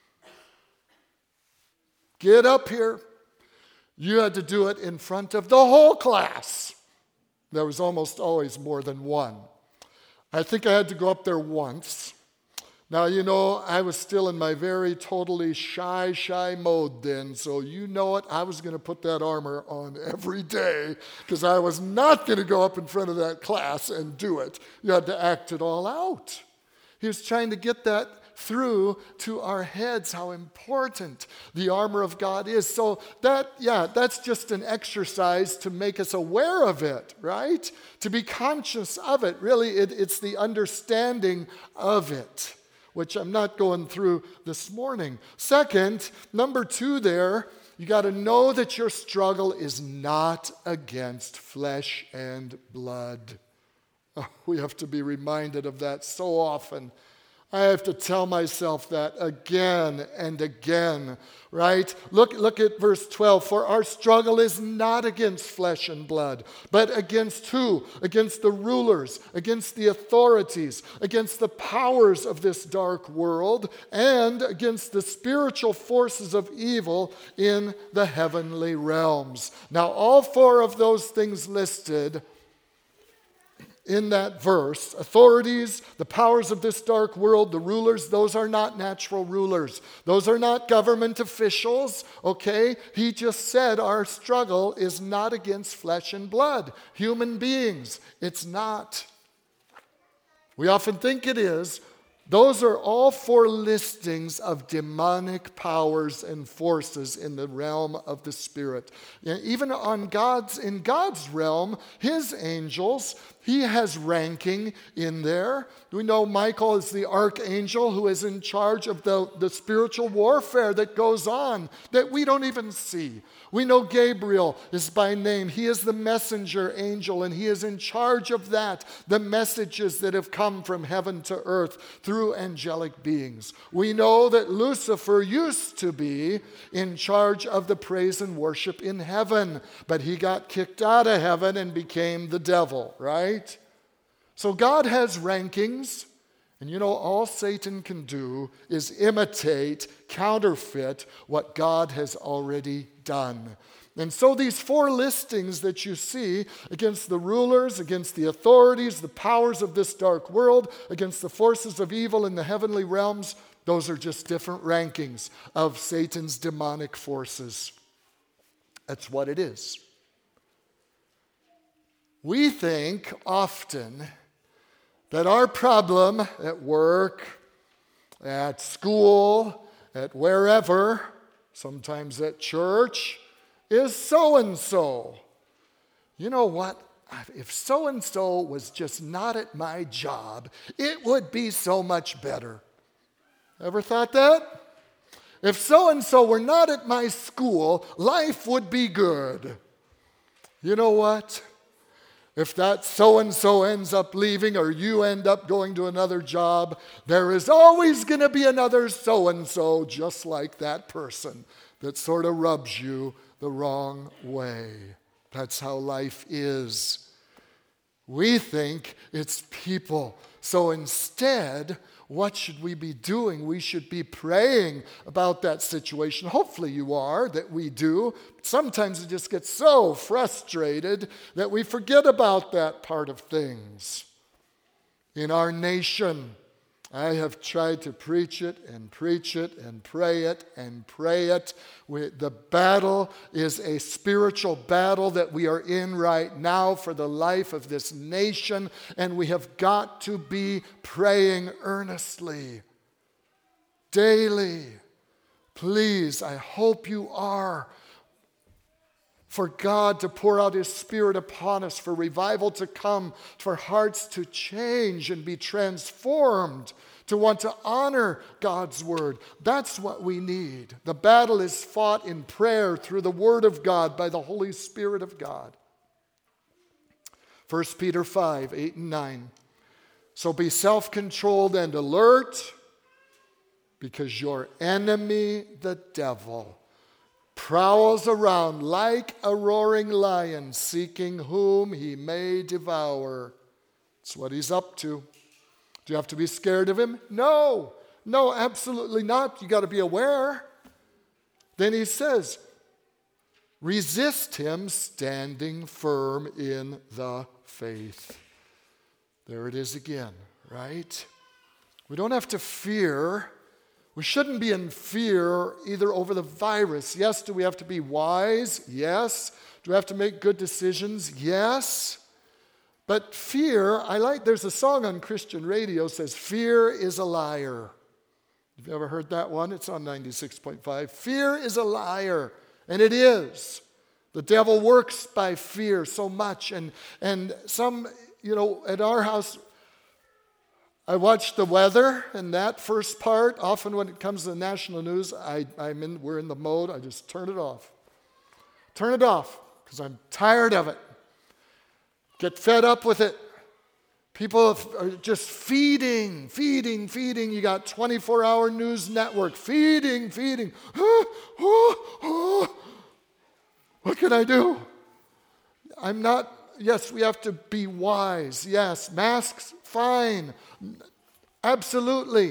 Get up here. You had to do it in front of the whole class. There was almost always more than one. I think I had to go up there once. Now, I was still in my very totally shy mode then, so I was going to put that armor on every day because I was not going to go up in front of that class and do it. You had to act it all out. He was trying to get that through to our heads, how important the armor of God is. So that's just an exercise to make us aware of it, right? To be conscious of it. Really, it's the understanding of it, which I'm not going through this morning. Second, number 2 there, you got to know that your struggle is not against flesh and blood. Oh, we have to be reminded of that so often. I have to tell myself that again and again, right? Look at verse 12. For our struggle is not against flesh and blood, but against who? Against the rulers, against the authorities, against the powers of this dark world, and against the spiritual forces of evil in the heavenly realms. Now, all 4 of those things listed in that verse, authorities, the powers of this dark world, the rulers, those are not natural rulers. Those are not government officials, okay? He just said our struggle is not against flesh and blood, human beings. It's not. We often think it is. Those are all 4 listings of demonic powers and forces in the realm of the spirit. Even in God's realm, his angels, he has ranking in there. We know Michael is the archangel who is in charge of the spiritual warfare that goes on that we don't even see. We know Gabriel is by name. He is the messenger angel, and he is in charge of that, the messages that have come from heaven to earth through angelic beings. We know that Lucifer used to be in charge of the praise and worship in heaven, but he got kicked out of heaven and became the devil, right? So God has rankings, and all Satan can do is imitate, counterfeit what God has already done. And so these 4 listings that you see against the rulers, against the authorities, the powers of this dark world, against the forces of evil in the heavenly realms, those are just different rankings of Satan's demonic forces. That's what it is. We think often that our problem at work, at school, at wherever, sometimes at church, is so-and-so. You know what? If so-and-so was just not at my job, it would be so much better. Ever thought that? If so-and-so were not at my school, life would be good. You know what? If that so-and-so ends up leaving or you end up going to another job, there is always going to be another so-and-so just like that person that sort of rubs you the wrong way. That's how life is. We think it's people. So instead, what should we be doing? We should be praying about that situation. Hopefully you are, that we do. Sometimes we just get so frustrated that we forget about that part of things. In our nation, I have tried to preach it and preach it and pray it and pray it. The battle is a spiritual battle that we are in right now for the life of this nation, and we have got to be praying earnestly, daily. Please, I hope you are. For God to pour out His Spirit upon us, for revival to come, for hearts to change and be transformed to want to honor God's word. That's what we need. The battle is fought in prayer through the word of God by the Holy Spirit of God. 1 Peter 5, 8 and 9. So be self-controlled and alert, because your enemy, the devil, prowls around like a roaring lion, seeking whom he may devour. That's what he's up to. Do you have to be scared of him? No, absolutely not. You got to be aware. Then he says, resist him, standing firm in the faith. There it is again, right? We don't have to fear. We shouldn't be in fear either over the virus. Yes, do we have to be wise? Yes. Do we have to make good decisions? Yes. But fear, there's a song on Christian radio says, fear is a liar. Have you ever heard that one? It's on 96.5. Fear is a liar, and it is. The devil works by fear so much, and some, at our house, I watch the weather and that first part. Often when it comes to the national news, we're in the mode, I just turn it off. Turn it off, because I'm tired of it. Get fed up with it. People are just feeding. You got 24-hour news network, feeding. What can I do? Yes, we have to be wise. Yes, masks, fine. Absolutely.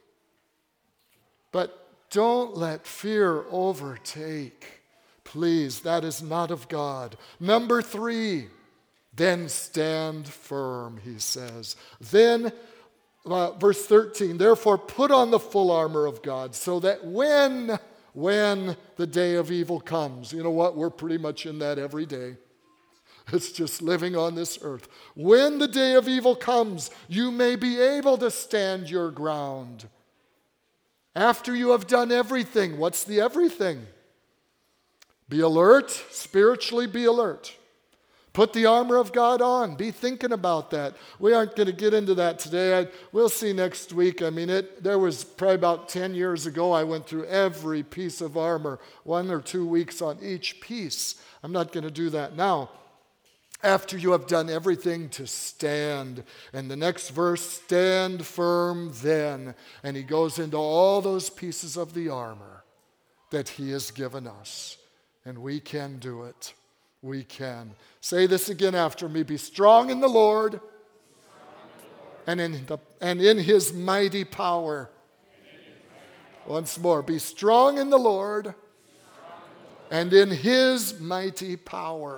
But don't let fear overtake. Please, that is not of God. Number 3, then stand firm, he says. Then, verse 13, therefore put on the full armor of God, so that when the day of evil comes, you know what, we're pretty much in that every day. It's just living on this earth. When the day of evil comes, you may be able to stand your ground. After you have done everything, what's the everything? Be alert, spiritually be alert. Put the armor of God on. Be thinking about that. We aren't going to get into that today. We'll see next week. There was probably about 10 years ago, I went through every piece of armor, 1 or 2 weeks on each piece. I'm not going to do that now. After you have done everything, to stand. And the next verse, stand firm then. And he goes into all those pieces of the armor that he has given us. And we can do it. We can. Say this again after me. Be strong in the Lord, and in his mighty power. Once more. Be strong in the Lord, and in his mighty power.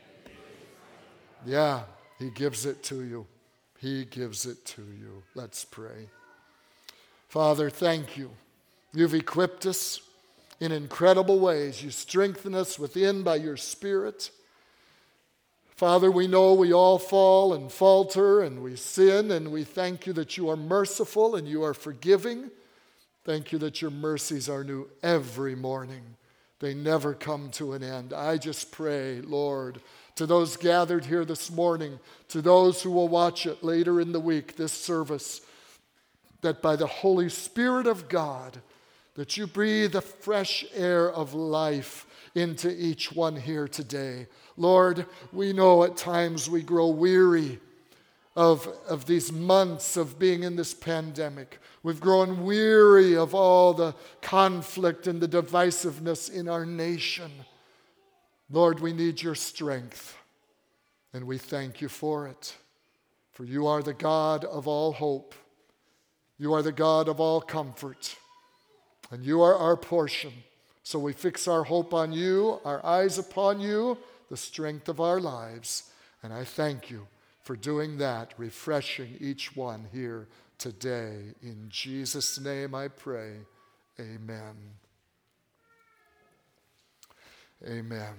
Yeah, he gives it to you. He gives it to you. Let's pray. Father, thank you. You've equipped us in incredible ways. You strengthen us within by your Spirit. Father, we know we all fall and falter and we sin, and we thank you that you are merciful and you are forgiving. Thank you that your mercies are new every morning. They never come to an end. I just pray, Lord, to those gathered here this morning, to those who will watch it later in the week, this service, that by the Holy Spirit of God, that you breathe the fresh air of life into each one here today. Lord, we know at times we grow weary of these months of being in this pandemic. We've grown weary of all the conflict and the divisiveness in our nation. Lord, we need your strength, and we thank you for it. For you are the God of all hope. You are the God of all comfort, and you are our portion. So we fix our hope on you, our eyes upon you, the strength of our lives. And I thank you for doing that, refreshing each one here today. In Jesus' name I pray. Amen. Amen.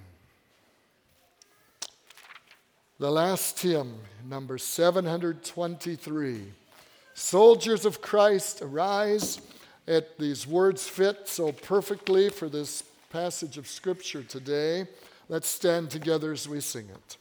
The last hymn, number 723. Soldiers of Christ, arise. These words fit so perfectly for this passage of Scripture today. Let's stand together as we sing it.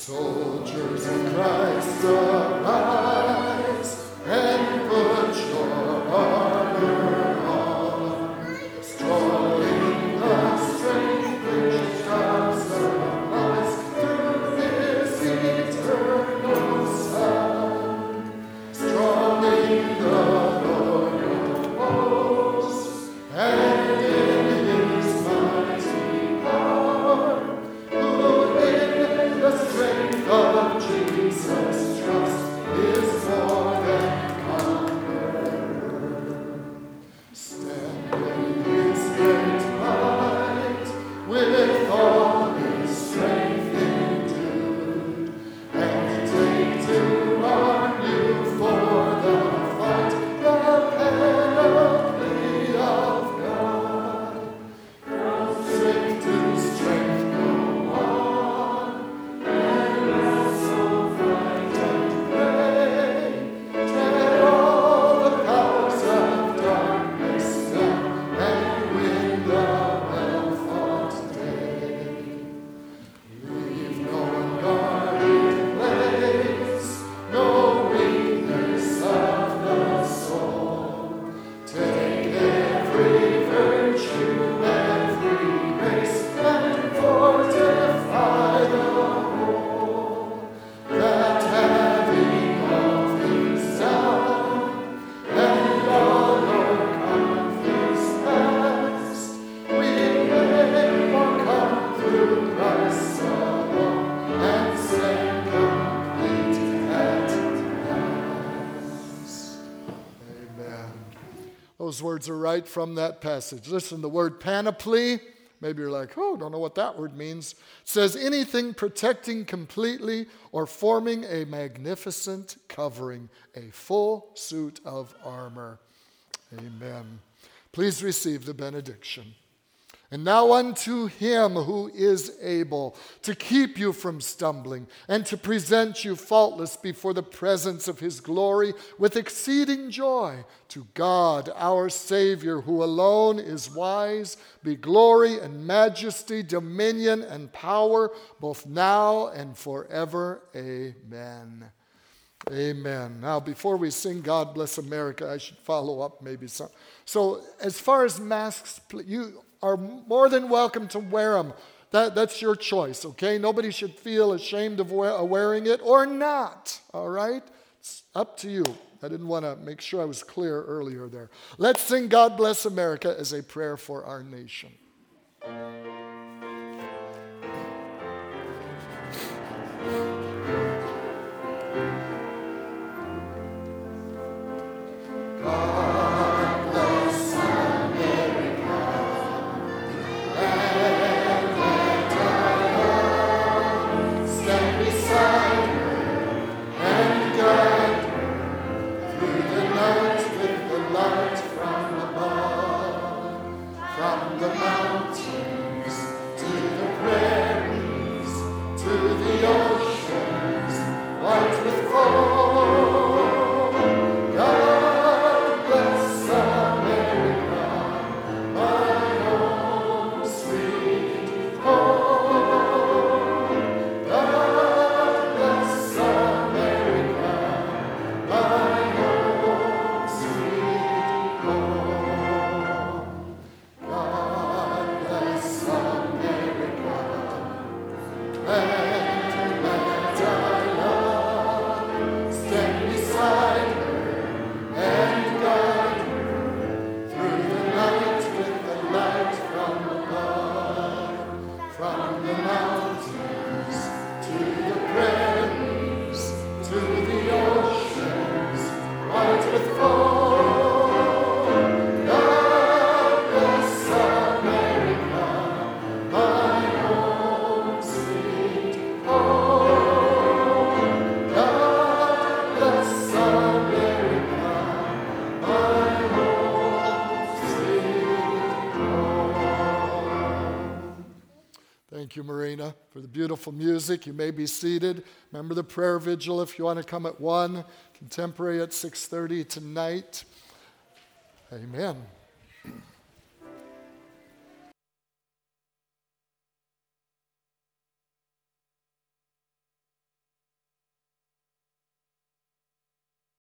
Soldiers in Christ arise and put your armor on, strolling the strength which does arise through His eternal Son, strolling the Lord of hosts, and in His mighty power, who in the strength of Jesus trust is more than conqueror. Stand in His great might, with all His strength endued, and take to arm you for the fight, the panoply of God. From strength to strength go on, and wrestle, fight, and pray. Tread all the powers of darkness down, and win the well-fought day. Leave no unguarded place, no weakness of the soul. Take every virtue, every grace, and fortify the whole. That having all things done, and all your conflicts past, we may overcome through Christ alone, and stand complete at last. Amen. Those words are right from that passage. Listen, the word panoply, maybe you're like, oh, don't know what that word means. It says anything protecting completely or forming a magnificent covering, a full suit of armor. Amen. Please receive the benediction. And now unto Him who is able to keep you from stumbling and to present you faultless before the presence of His glory with exceeding joy, to God our Savior, who alone is wise, be glory and majesty, dominion and power, both now and forever. Amen. Amen. Now, before we sing God Bless America, I should follow up maybe some. So as far as masks, you are more than welcome to wear them. That's your choice, okay? Nobody should feel ashamed of wearing it or not, all right? It's up to you. I didn't want to make sure I was clear earlier there. Let's sing God Bless America as a prayer for our nation. Thank you, Marina, for the beautiful music. You may be seated. Remember the prayer vigil if you want to come at 1, contemporary at 6:30 tonight. Amen.